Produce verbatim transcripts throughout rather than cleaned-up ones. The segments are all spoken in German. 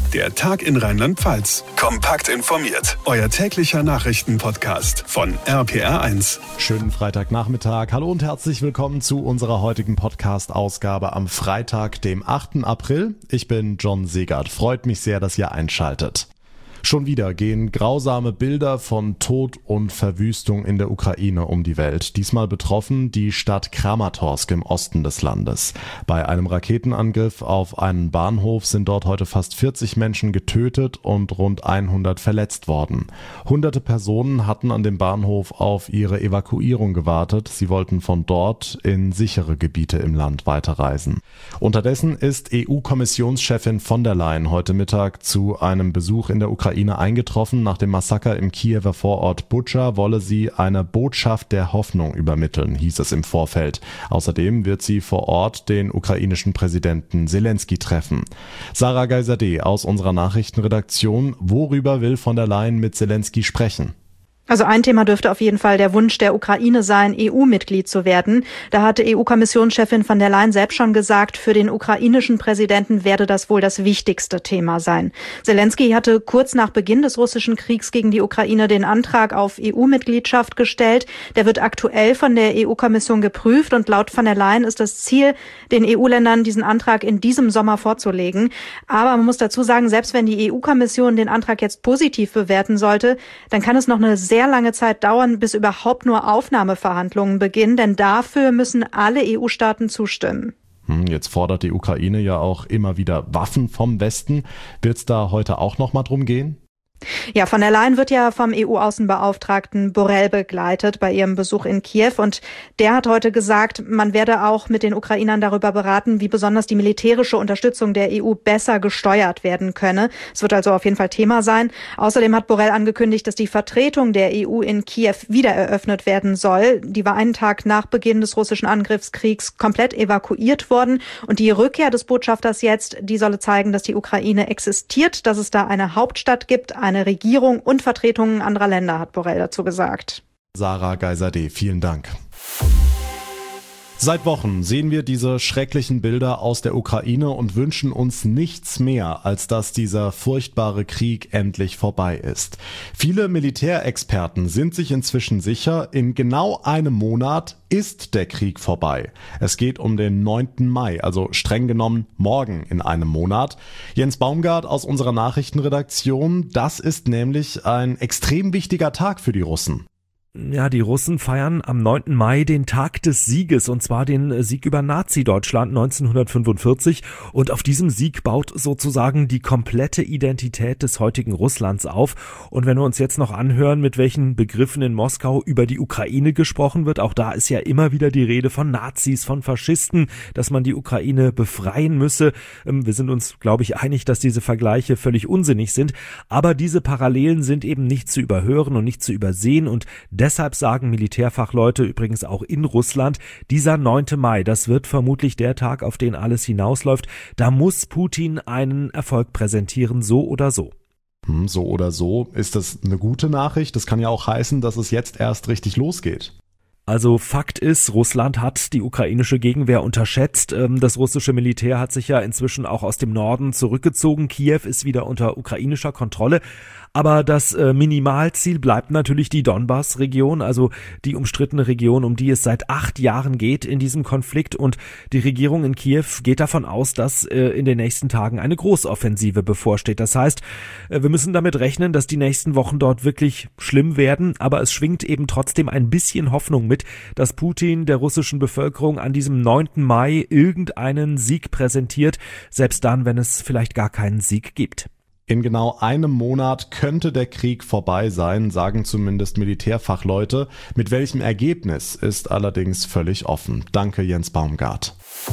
Der Tag in Rheinland-Pfalz. Kompakt informiert. Euer täglicher Nachrichtenpodcast von R P R eins. Schönen Freitagnachmittag. Hallo und herzlich willkommen zu unserer heutigen Podcast-Ausgabe am Freitag, dem achten April. Ich bin John Segert. Freut mich sehr, dass ihr einschaltet. Schon wieder gehen grausame Bilder von Tod und Verwüstung in der Ukraine um die Welt. Diesmal betroffen die Stadt Kramatorsk im Osten des Landes. Bei einem Raketenangriff auf einen Bahnhof sind dort heute fast vierzig Menschen getötet und rund hundert verletzt worden. Hunderte Personen hatten an dem Bahnhof auf ihre Evakuierung gewartet. Sie wollten von dort in sichere Gebiete im Land weiterreisen. Unterdessen ist E U-Kommissionschefin von der Leyen heute Mittag zu einem Besuch in der Ukraine eingetroffen. Nach dem Massaker im Kiewer Vorort Butscha wolle sie eine Botschaft der Hoffnung übermitteln, hieß es im Vorfeld. Außerdem wird sie vor Ort den ukrainischen Präsidenten Zelensky treffen. Sarah Geisadeh aus unserer Nachrichtenredaktion. Worüber will von der Leyen mit Zelensky sprechen? Also ein Thema dürfte auf jeden Fall der Wunsch der Ukraine sein, E U-Mitglied zu werden. Da hatte E U-Kommissionschefin von der Leyen selbst schon gesagt, für den ukrainischen Präsidenten werde das wohl das wichtigste Thema sein. Zelensky hatte kurz nach Beginn des russischen Kriegs gegen die Ukraine den Antrag auf E U-Mitgliedschaft gestellt. Der wird aktuell von der E U-Kommission geprüft und laut von der Leyen ist das Ziel, den E U-Ländern diesen Antrag in diesem Sommer vorzulegen. Aber man muss dazu sagen, selbst wenn die E U-Kommission den Antrag jetzt positiv bewerten sollte, dann kann es noch eine sehr sehr lange Zeit dauern, bis überhaupt nur Aufnahmeverhandlungen beginnen, denn dafür müssen alle E U-Staaten zustimmen. Jetzt fordert die Ukraine ja auch immer wieder Waffen vom Westen. Wird es da heute auch noch mal drum gehen? Ja, von der Leyen wird ja vom E U-Außenbeauftragten Borrell begleitet bei ihrem Besuch in Kiew und der hat heute gesagt, man werde auch mit den Ukrainern darüber beraten, wie besonders die militärische Unterstützung der E U besser gesteuert werden könne. Es wird also auf jeden Fall Thema sein. Außerdem hat Borrell angekündigt, dass die Vertretung der E U in Kiew wieder eröffnet werden soll. Die war einen Tag nach Beginn des russischen Angriffskriegs komplett evakuiert worden und die Rückkehr des Botschafters jetzt, die solle zeigen, dass die Ukraine existiert, dass es da eine Hauptstadt gibt, eine Regierung und Vertretungen anderer Länder, hat Borrell dazu gesagt. Sarah Geisadeh, vielen Dank. Seit Wochen sehen wir diese schrecklichen Bilder aus der Ukraine und wünschen uns nichts mehr, als dass dieser furchtbare Krieg endlich vorbei ist. Viele Militärexperten sind sich inzwischen sicher, in genau einem Monat ist der Krieg vorbei. Es geht um den neunten Mai, also streng genommen morgen in einem Monat. Jens Baumgart aus unserer Nachrichtenredaktion, das ist nämlich ein extrem wichtiger Tag für die Russen. Ja, die Russen feiern am neunten Mai den Tag des Sieges, und zwar den Sieg über Nazi-Deutschland neunzehnhundertfünfundvierzig. Und auf diesem Sieg baut sozusagen die komplette Identität des heutigen Russlands auf. Und wenn wir uns jetzt noch anhören, mit welchen Begriffen in Moskau über die Ukraine gesprochen wird, auch da ist ja immer wieder die Rede von Nazis, von Faschisten, dass man die Ukraine befreien müsse. Wir sind uns, glaube ich, einig, dass diese Vergleiche völlig unsinnig sind. Aber diese Parallelen sind eben nicht zu überhören und nicht zu übersehen, und deshalb sagen Militärfachleute übrigens auch in Russland, dieser neunte Mai, das wird vermutlich der Tag, auf den alles hinausläuft. Da muss Putin einen Erfolg präsentieren, so oder so. So oder so ist das eine gute Nachricht. Das kann ja auch heißen, dass es jetzt erst richtig losgeht. Also Fakt ist, Russland hat die ukrainische Gegenwehr unterschätzt. Das russische Militär hat sich ja inzwischen auch aus dem Norden zurückgezogen. Kiew ist wieder unter ukrainischer Kontrolle. Aber das Minimalziel bleibt natürlich die Donbass-Region, also die umstrittene Region, um die es seit acht Jahren geht in diesem Konflikt. Und die Regierung in Kiew geht davon aus, dass in den nächsten Tagen eine Großoffensive bevorsteht. Das heißt, wir müssen damit rechnen, dass die nächsten Wochen dort wirklich schlimm werden. Aber es schwingt eben trotzdem ein bisschen Hoffnung mit, dass Putin der russischen Bevölkerung an diesem neunten Mai irgendeinen Sieg präsentiert, selbst dann, wenn es vielleicht gar keinen Sieg gibt. In genau einem Monat könnte der Krieg vorbei sein, sagen zumindest Militärfachleute. Mit welchem Ergebnis ist allerdings völlig offen. Danke, Jens Baumgart.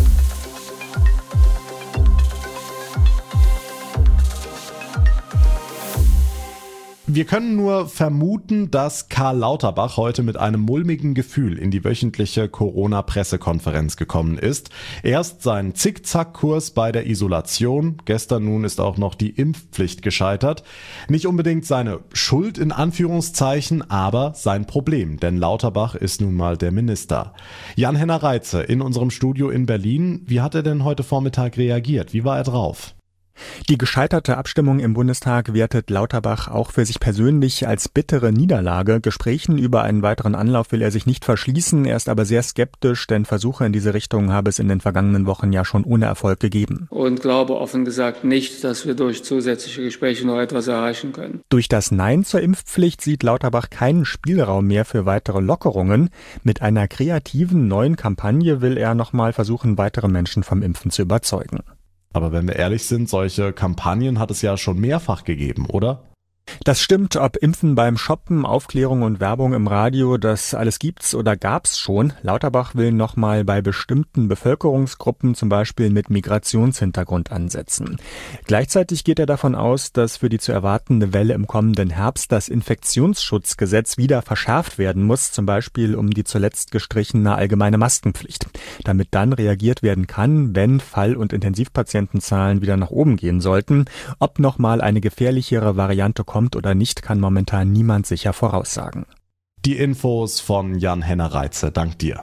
Wir können nur vermuten, dass Karl Lauterbach heute mit einem mulmigen Gefühl in die wöchentliche Corona-Pressekonferenz gekommen ist. Erst sein Zickzackkurs bei der Isolation, gestern nun ist auch noch die Impfpflicht gescheitert. Nicht unbedingt seine Schuld in Anführungszeichen, aber sein Problem, denn Lauterbach ist nun mal der Minister. Jan-Henner Reitze in unserem Studio in Berlin. Wie hat er denn heute Vormittag reagiert? Wie war er drauf? Die gescheiterte Abstimmung im Bundestag wertet Lauterbach auch für sich persönlich als bittere Niederlage. Gesprächen über einen weiteren Anlauf will er sich nicht verschließen. Er ist aber sehr skeptisch, denn Versuche in diese Richtung habe es in den vergangenen Wochen ja schon ohne Erfolg gegeben. Und glaube offen gesagt nicht, dass wir durch zusätzliche Gespräche noch etwas erreichen können. Durch das Nein zur Impfpflicht sieht Lauterbach keinen Spielraum mehr für weitere Lockerungen. Mit einer kreativen neuen Kampagne will er nochmal versuchen, weitere Menschen vom Impfen zu überzeugen. Aber wenn wir ehrlich sind, solche Kampagnen hat es ja schon mehrfach gegeben, oder? Das stimmt, ob Impfen beim Shoppen, Aufklärung und Werbung im Radio, das alles gibt's oder gab's schon. Lauterbach will nochmal bei bestimmten Bevölkerungsgruppen, zum Beispiel mit Migrationshintergrund, ansetzen. Gleichzeitig geht er davon aus, dass für die zu erwartende Welle im kommenden Herbst das Infektionsschutzgesetz wieder verschärft werden muss, zum Beispiel um die zuletzt gestrichene allgemeine Maskenpflicht. Damit dann reagiert werden kann, wenn Fall- und Intensivpatientenzahlen wieder nach oben gehen sollten. Ob nochmal eine gefährlichere Variante kommt oder nicht, kann momentan niemand sicher voraussagen. Die Infos von Jan-Henner Reitze. Dank dir.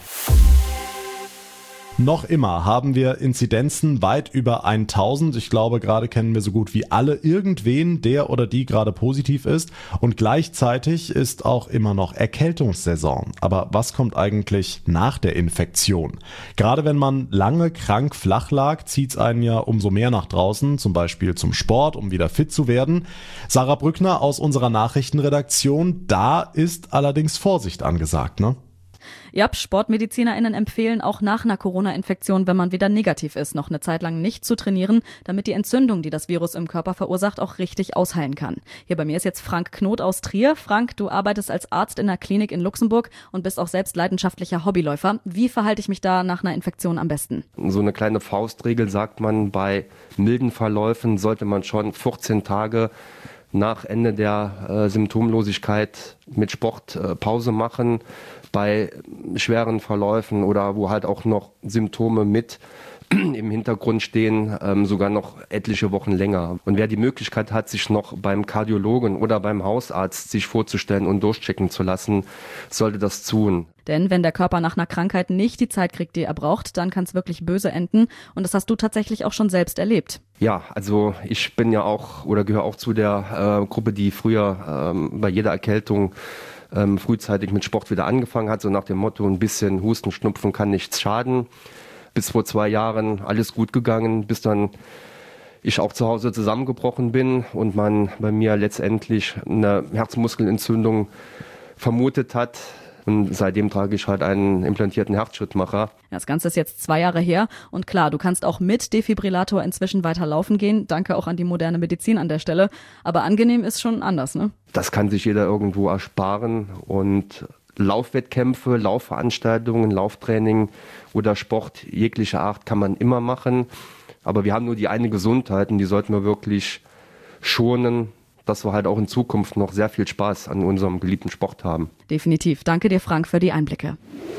Noch immer haben wir Inzidenzen weit über tausend. Ich glaube, gerade kennen wir so gut wie alle irgendwen, der oder die gerade positiv ist. Und gleichzeitig ist auch immer noch Erkältungssaison. Aber was kommt eigentlich nach der Infektion? Gerade wenn man lange krank flach lag, zieht es einen ja umso mehr nach draußen, zum Beispiel zum Sport, um wieder fit zu werden. Sarah Brückner aus unserer Nachrichtenredaktion, da ist allerdings Vorsicht angesagt, ne? Ja, SportmedizinerInnen empfehlen auch nach einer Corona-Infektion, wenn man wieder negativ ist, noch eine Zeit lang nicht zu trainieren, damit die Entzündung, die das Virus im Körper verursacht, auch richtig ausheilen kann. Hier bei mir ist jetzt Frank Knoth aus Trier. Frank, du arbeitest als Arzt in einer Klinik in Luxemburg und bist auch selbst leidenschaftlicher Hobbyläufer. Wie verhalte ich mich da nach einer Infektion am besten? So eine kleine Faustregel sagt man, bei milden Verläufen sollte man schon vierzehn Tage nach Ende der äh, Symptomlosigkeit mit Sport äh, Pause machen. Bei schweren Verläufen oder wo halt auch noch Symptome mit im Hintergrund stehen, ähm, sogar noch etliche Wochen länger. Und wer die Möglichkeit hat, sich noch beim Kardiologen oder beim Hausarzt sich vorzustellen und durchchecken zu lassen, sollte das tun. Denn wenn der Körper nach einer Krankheit nicht die Zeit kriegt, die er braucht, dann kann es wirklich böse enden. Und das hast du tatsächlich auch schon selbst erlebt. Ja, also ich bin ja auch oder gehöre auch zu der äh, Gruppe, die früher ähm, bei jeder Erkältung ähm, frühzeitig mit Sport wieder angefangen hat. So nach dem Motto, ein bisschen Husten, Schnupfen kann nichts schaden. Bis vor zwei Jahren alles gut gegangen, bis dann ich auch zu Hause zusammengebrochen bin und man bei mir letztendlich eine Herzmuskelentzündung vermutet hat. Und seitdem trage ich halt einen implantierten Herzschrittmacher. Das Ganze ist jetzt zwei Jahre her. Und klar, du kannst auch mit Defibrillator inzwischen weiter laufen gehen. Danke auch an die moderne Medizin an der Stelle. Aber angenehm ist schon anders, ne? Das kann sich jeder irgendwo ersparen. Und Laufwettkämpfe, Laufveranstaltungen, Lauftraining oder Sport jeglicher Art kann man immer machen. Aber wir haben nur die eine Gesundheit und die sollten wir wirklich schonen, dass wir halt auch in Zukunft noch sehr viel Spaß an unserem geliebten Sport haben. Definitiv. Danke dir, Frank, für die Einblicke.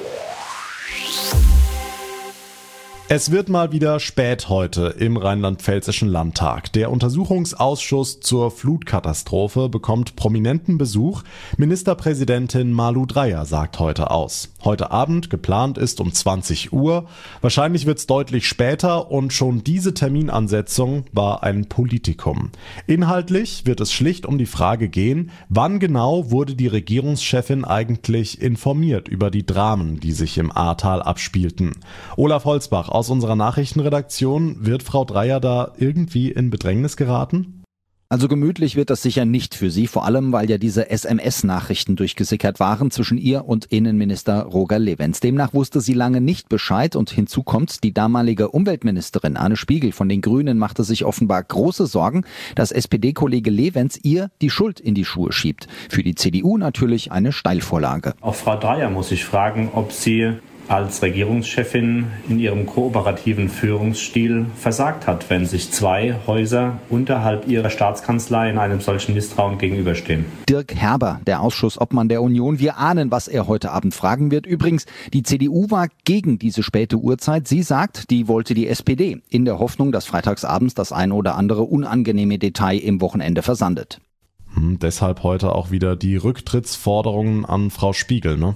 Es wird mal wieder spät heute im Rheinland-Pfälzischen Landtag. Der Untersuchungsausschuss zur Flutkatastrophe bekommt prominenten Besuch. Ministerpräsidentin Malu Dreyer sagt heute aus. Heute Abend, geplant ist um zwanzig Uhr. Wahrscheinlich wird es deutlich später und schon diese Terminansetzung war ein Politikum. Inhaltlich wird es schlicht um die Frage gehen, wann genau wurde die Regierungschefin eigentlich informiert über die Dramen, die sich im Ahrtal abspielten. Olaf Holzbach aus unserer Nachrichtenredaktion, wird Frau Dreyer da irgendwie in Bedrängnis geraten? Also gemütlich wird das sicher nicht für sie, vor allem weil ja diese S M S-Nachrichten durchgesickert waren zwischen ihr und Innenminister Roger Levens. Demnach wusste sie lange nicht Bescheid und hinzu kommt, die damalige Umweltministerin Anne Spiegel von den Grünen machte sich offenbar große Sorgen, dass S P D-Kollege Levens ihr die Schuld in die Schuhe schiebt. Für die C D U natürlich eine Steilvorlage. Auch Frau Dreyer muss sich fragen, ob sie als Regierungschefin in ihrem kooperativen Führungsstil versagt hat, wenn sich zwei Häuser unterhalb ihrer Staatskanzlei in einem solchen Misstrauen gegenüberstehen. Dirk Herber, der Ausschussobmann der Union. Wir ahnen, was er heute Abend fragen wird. Übrigens, die C D U war gegen diese späte Uhrzeit. Sie sagt, die wollte die S P D, in der Hoffnung, dass freitagsabends das ein oder andere unangenehme Detail im Wochenende versandet. Hm, deshalb heute auch wieder die Rücktrittsforderungen an Frau Spiegel, ne?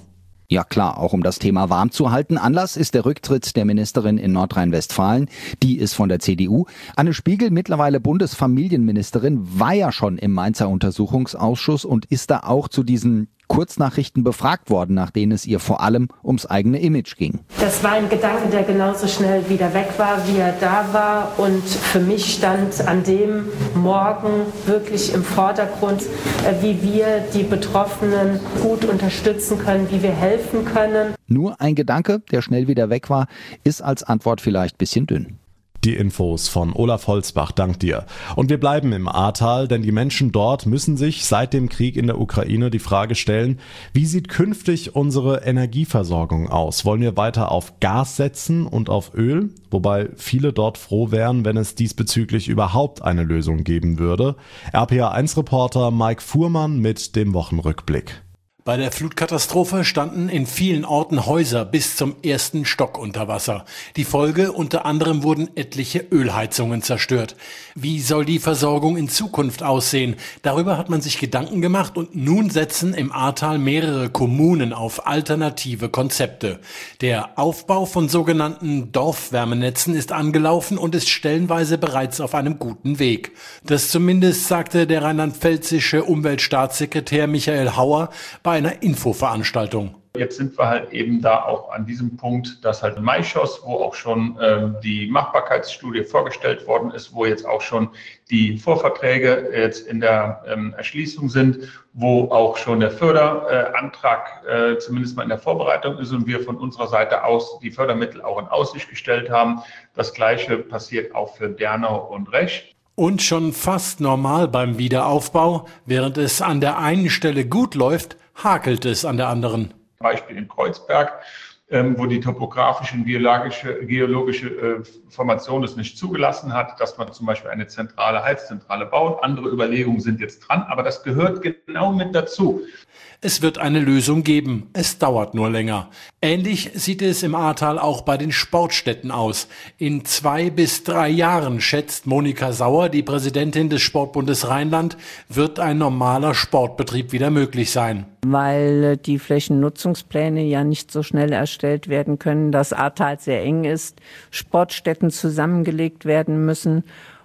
Ja klar, auch um das Thema warm zu halten. Anlass ist der Rücktritt der Ministerin in Nordrhein-Westfalen. Die ist von der C D U. Anne Spiegel, mittlerweile Bundesfamilienministerin, war ja schon im Mainzer Untersuchungsausschuss und ist da auch zu diesen Kurznachrichten befragt worden, nach denen es ihr vor allem ums eigene Image ging. Das war ein Gedanke, der genauso schnell wieder weg war, wie er da war. Und für mich stand an dem Morgen wirklich im Vordergrund, wie wir die Betroffenen gut unterstützen können, wie wir helfen können. Nur ein Gedanke, der schnell wieder weg war, ist als Antwort vielleicht ein bisschen dünn. Die Infos von Olaf Holzbach, dank dir. Und wir bleiben im Ahrtal, denn die Menschen dort müssen sich seit dem Krieg in der Ukraine die Frage stellen, wie sieht künftig unsere Energieversorgung aus? Wollen wir weiter auf Gas setzen und auf Öl? Wobei viele dort froh wären, wenn es diesbezüglich überhaupt eine Lösung geben würde. R P A eins Reporter Mike Fuhrmann mit dem Wochenrückblick. Bei der Flutkatastrophe standen in vielen Orten Häuser bis zum ersten Stock unter Wasser. Die Folge: unter anderem wurden etliche Ölheizungen zerstört. Wie soll die Versorgung in Zukunft aussehen? Darüber hat man sich Gedanken gemacht und nun setzen im Ahrtal mehrere Kommunen auf alternative Konzepte. Der Aufbau von sogenannten Dorfwärmenetzen ist angelaufen und ist stellenweise bereits auf einem guten Weg. Das zumindest sagte der rheinland-pfälzische Umweltstaatssekretär Michael Hauer bei einer Infoveranstaltung. Jetzt sind wir halt eben da auch an diesem Punkt, dass halt Maischoss, wo auch schon äh, die Machbarkeitsstudie vorgestellt worden ist, wo jetzt auch schon die Vorverträge jetzt in der ähm, Erschließung sind, wo auch schon der Förderantrag äh, zumindest mal in der Vorbereitung ist und wir von unserer Seite aus die Fördermittel auch in Aussicht gestellt haben. Das Gleiche passiert auch für Dernau und Rech. Und schon fast normal beim Wiederaufbau, während es an der einen Stelle gut läuft, hakelt es an der anderen. Beispiel in Kreuzberg, ähm, wo die topografische und geologische, geologische äh, Formation es nicht zugelassen hat, dass man zum Beispiel eine zentrale Heizzentrale baut. Andere Überlegungen sind jetzt dran, aber das gehört genau mit dazu. Es wird eine Lösung geben, es dauert nur länger. Ähnlich sieht es im Ahrtal auch bei den Sportstätten aus. In zwei bis drei Jahren, schätzt Monika Sauer, die Präsidentin des Sportbundes Rheinland, wird ein normaler Sportbetrieb wieder möglich sein. Weil die Flächennutzungspläne ja nicht so schnell erstellt werden können, das Ahrtal sehr eng ist, Sportstätten zusammengelegt werden müssen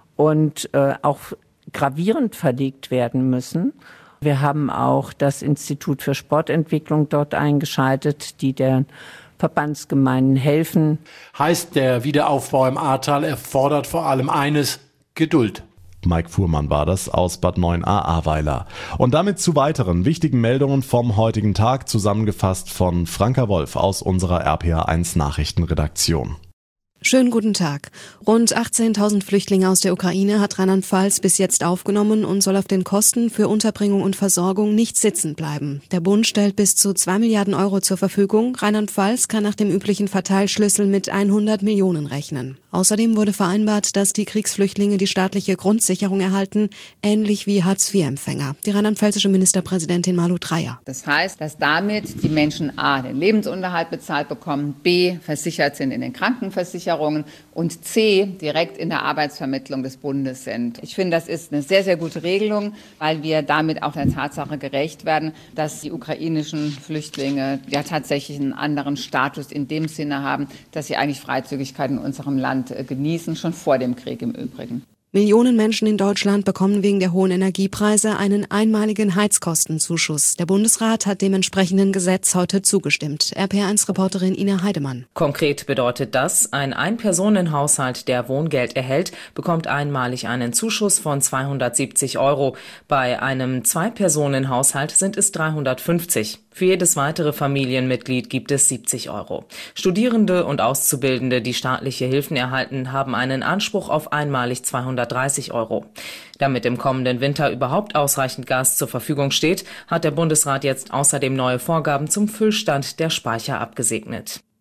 und äh, auch gravierend verlegt werden müssen. Wir haben auch das Institut für Sportentwicklung dort eingeschaltet, die den Verbandsgemeinden helfen. Heißt, der Wiederaufbau im Ahrtal erfordert vor allem eines: Geduld. Mike Fuhrmann war das aus Bad Neuenahr-Ahrweiler. Und damit zu weiteren wichtigen Meldungen vom heutigen Tag, zusammengefasst von Franka Wolf aus unserer R P A eins Nachrichtenredaktion. Schönen guten Tag. Rund achtzehntausend Flüchtlinge aus der Ukraine hat Rheinland-Pfalz bis jetzt aufgenommen und soll auf den Kosten für Unterbringung und Versorgung nicht sitzen bleiben. Der Bund stellt bis zu zwei Milliarden Euro zur Verfügung. Rheinland-Pfalz kann nach dem üblichen Verteilschlüssel mit hundert Millionen rechnen. Außerdem wurde vereinbart, dass die Kriegsflüchtlinge die staatliche Grundsicherung erhalten, ähnlich wie Hartz vier Empfänger. Die rheinland-pfälzische Ministerpräsidentin Malu Dreyer. Das heißt, dass damit die Menschen a. den Lebensunterhalt bezahlt bekommen, b. versichert sind in den Krankenversicherungen und c. direkt in der Arbeitsvermittlung des Bundes sind. Ich finde, das ist eine sehr, sehr gute Regelung, weil wir damit auch der Tatsache gerecht werden, dass die ukrainischen Flüchtlinge ja tatsächlich einen anderen Status in dem Sinne haben, dass sie eigentlich Freizügigkeit in unserem Land genießen, schon vor dem Krieg im Übrigen. Millionen Menschen in Deutschland bekommen wegen der hohen Energiepreise einen einmaligen Heizkostenzuschuss. Der Bundesrat hat dem entsprechenden Gesetz heute zugestimmt. R P A eins Reporterin Ina Heidemann. Konkret bedeutet das, ein Ein-Personen-Haushalt, der Wohngeld erhält, bekommt einmalig einen Zuschuss von zweihundertsiebzig Euro. Bei einem Zwei-Personen-Haushalt sind es dreihundertfünfzig. Für jedes weitere Familienmitglied gibt es siebzig Euro. Studierende und Auszubildende, die staatliche Hilfen erhalten, haben einen Anspruch auf einmalig zweihundertdreißig Euro. Damit im kommenden Winter überhaupt ausreichend Gas zur Verfügung steht, hat der Bundesrat jetzt außerdem neue Vorgaben zum Füllstand der Speicher abgesegnet.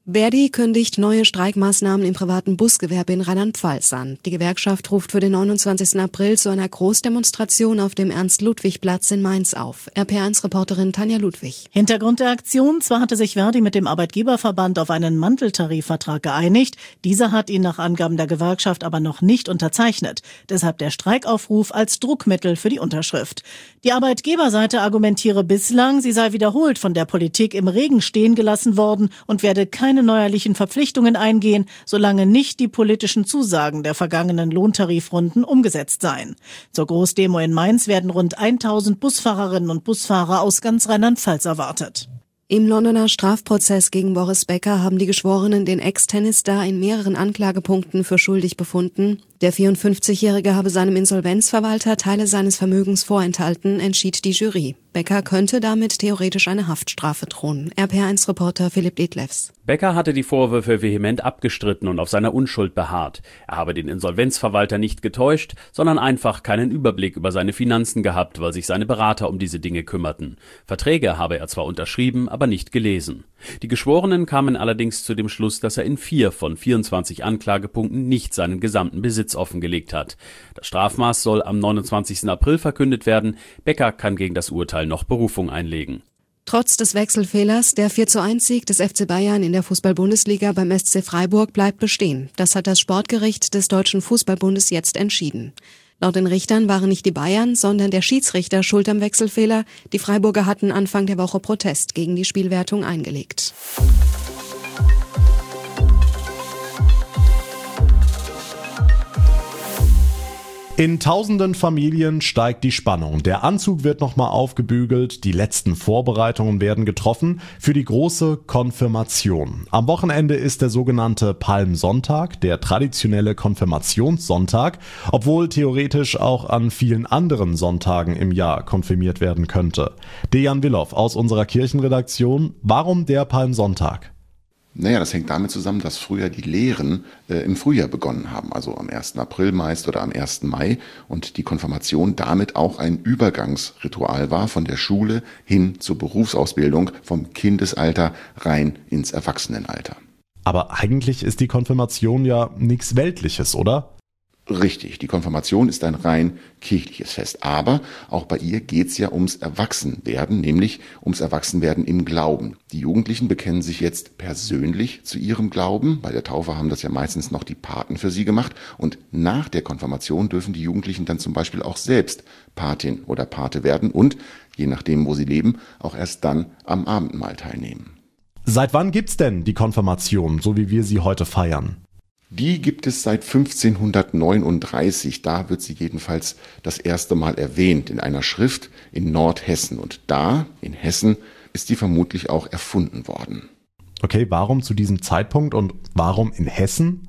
Verdi kündigt neue Streikmaßnahmen im privaten Busgewerbe in Rheinland-Pfalz an. Die Gewerkschaft ruft für den neunundzwanzigsten April zu einer Großdemonstration auf dem Ernst-Ludwig-Platz in Mainz auf. R P eins Reporterin Tanja Ludwig. Hintergrund der Aktion: Zwar hatte sich Verdi mit dem Arbeitgeberverband auf einen Manteltarifvertrag geeinigt, dieser hat ihn nach Angaben der Gewerkschaft aber noch nicht unterzeichnet. Deshalb der Streikaufruf als Druckmittel für die Unterschrift. Die Arbeitgeberseite argumentiere bislang, sie sei wiederholt von der Politik im Regen stehen gelassen worden und werde keine keine neuerlichen Verpflichtungen eingehen, solange nicht die politischen Zusagen der vergangenen Lohntarifrunden umgesetzt seien. Zur Großdemo in Mainz werden rund tausend Busfahrerinnen und Busfahrer aus ganz Rheinland-Pfalz erwartet. Im Londoner Strafprozess gegen Boris Becker haben die Geschworenen den Ex-Tennisstar in mehreren Anklagepunkten für schuldig befunden. Der vierundfünfzigjährige habe seinem Insolvenzverwalter Teile seines Vermögens vorenthalten, entschied die Jury. Becker könnte damit theoretisch eine Haftstrafe drohen. R P eins Reporter Philipp Detlefs. Becker hatte die Vorwürfe vehement abgestritten und auf seiner Unschuld beharrt. Er habe den Insolvenzverwalter nicht getäuscht, sondern einfach keinen Überblick über seine Finanzen gehabt, weil sich seine Berater um diese Dinge kümmerten. Verträge habe er zwar unterschrieben, aber nicht gelesen. Die Geschworenen kamen allerdings zu dem Schluss, dass er in vier von vierundzwanzig Anklagepunkten nicht seinen gesamten Besitz offengelegt hat. Das Strafmaß soll am neunundzwanzigsten April verkündet werden. Becker kann gegen das Urteil noch Berufung einlegen. Trotz des Wechselfehlers, der vier zu eins Sieg des F C Bayern in der Fußball-Bundesliga beim S C Freiburg bleibt bestehen. Das hat das Sportgericht des Deutschen Fußballbundes jetzt entschieden. Laut den Richtern waren nicht die Bayern, sondern der Schiedsrichter schuld am Wechselfehler. Die Freiburger hatten Anfang der Woche Protest gegen die Spielwertung eingelegt. In tausenden Familien steigt die Spannung. Der Anzug wird nochmal aufgebügelt, die letzten Vorbereitungen werden getroffen für die große Konfirmation. Am Wochenende ist der sogenannte Palmsonntag, der traditionelle Konfirmationssonntag, obwohl theoretisch auch an vielen anderen Sonntagen im Jahr konfirmiert werden könnte. Dejan Willow aus unserer Kirchenredaktion, warum der Palmsonntag? Naja, das hängt damit zusammen, dass früher die Lehren äh, im Frühjahr begonnen haben, also am ersten April meist oder am ersten Mai, und die Konfirmation damit auch ein Übergangsritual war von der Schule hin zur Berufsausbildung, vom Kindesalter rein ins Erwachsenenalter. Aber eigentlich ist die Konfirmation ja nichts Weltliches, oder? Richtig, die Konfirmation ist ein rein kirchliches Fest, aber auch bei ihr geht's ja ums Erwachsenwerden, nämlich ums Erwachsenwerden im Glauben. Die Jugendlichen bekennen sich jetzt persönlich zu ihrem Glauben, bei der Taufe haben das ja meistens noch die Paten für sie gemacht, und nach der Konfirmation dürfen die Jugendlichen dann zum Beispiel auch selbst Patin oder Pate werden und, je nachdem wo sie leben, auch erst dann am Abendmahl teilnehmen. Seit wann gibt's denn die Konfirmation, so wie wir sie heute feiern? Die gibt es seit fünfzehnhundertneununddreißig, da wird sie jedenfalls das erste Mal erwähnt in einer Schrift in Nordhessen. Und da, in Hessen, ist die vermutlich auch erfunden worden. Okay, warum zu diesem Zeitpunkt und warum in Hessen?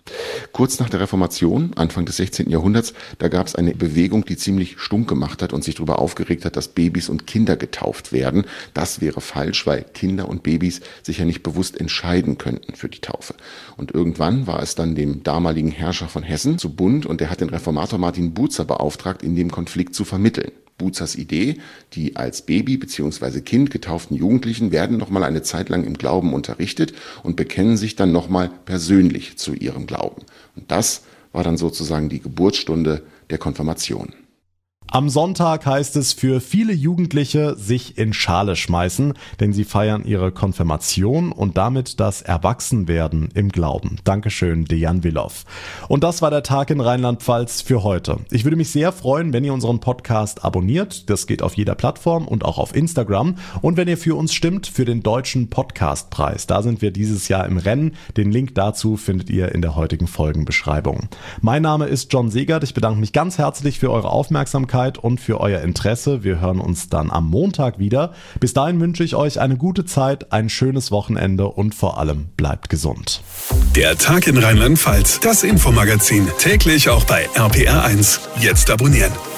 Kurz nach der Reformation, Anfang des sechzehnten Jahrhunderts, da gab es eine Bewegung, die ziemlich stunk gemacht hat und sich darüber aufgeregt hat, dass Babys und Kinder getauft werden. Das wäre falsch, weil Kinder und Babys sich ja nicht bewusst entscheiden könnten für die Taufe. Und irgendwann war es dann dem damaligen Herrscher von Hessen zu bunt und der hat den Reformator Martin Bucer beauftragt, in dem Konflikt zu vermitteln. Bucers Idee, die als Baby bzw. Kind getauften Jugendlichen werden nochmal eine Zeit lang im Glauben unterrichtet und bekennen sich dann nochmal persönlich zu ihrem Glauben. Und das war dann sozusagen die Geburtsstunde der Konfirmation. Am Sonntag heißt es für viele Jugendliche sich in Schale schmeißen, denn sie feiern ihre Konfirmation und damit das Erwachsenwerden im Glauben. Dankeschön, Dejan Willow. Und das war der Tag in Rheinland-Pfalz für heute. Ich würde mich sehr freuen, wenn ihr unseren Podcast abonniert. Das geht auf jeder Plattform und auch auf Instagram. Und wenn ihr für uns stimmt, für den Deutschen Podcastpreis. Da sind wir dieses Jahr im Rennen. Den Link dazu findet ihr in der heutigen Folgenbeschreibung. Mein Name ist John Segert. Ich bedanke mich ganz herzlich für eure Aufmerksamkeit und für euer Interesse. Wir hören uns dann am Montag wieder. Bis dahin wünsche ich euch eine gute Zeit, ein schönes Wochenende und vor allem bleibt gesund. Der Tag in Rheinland-Pfalz, das Infomagazin, täglich auch bei R P R eins. Jetzt abonnieren.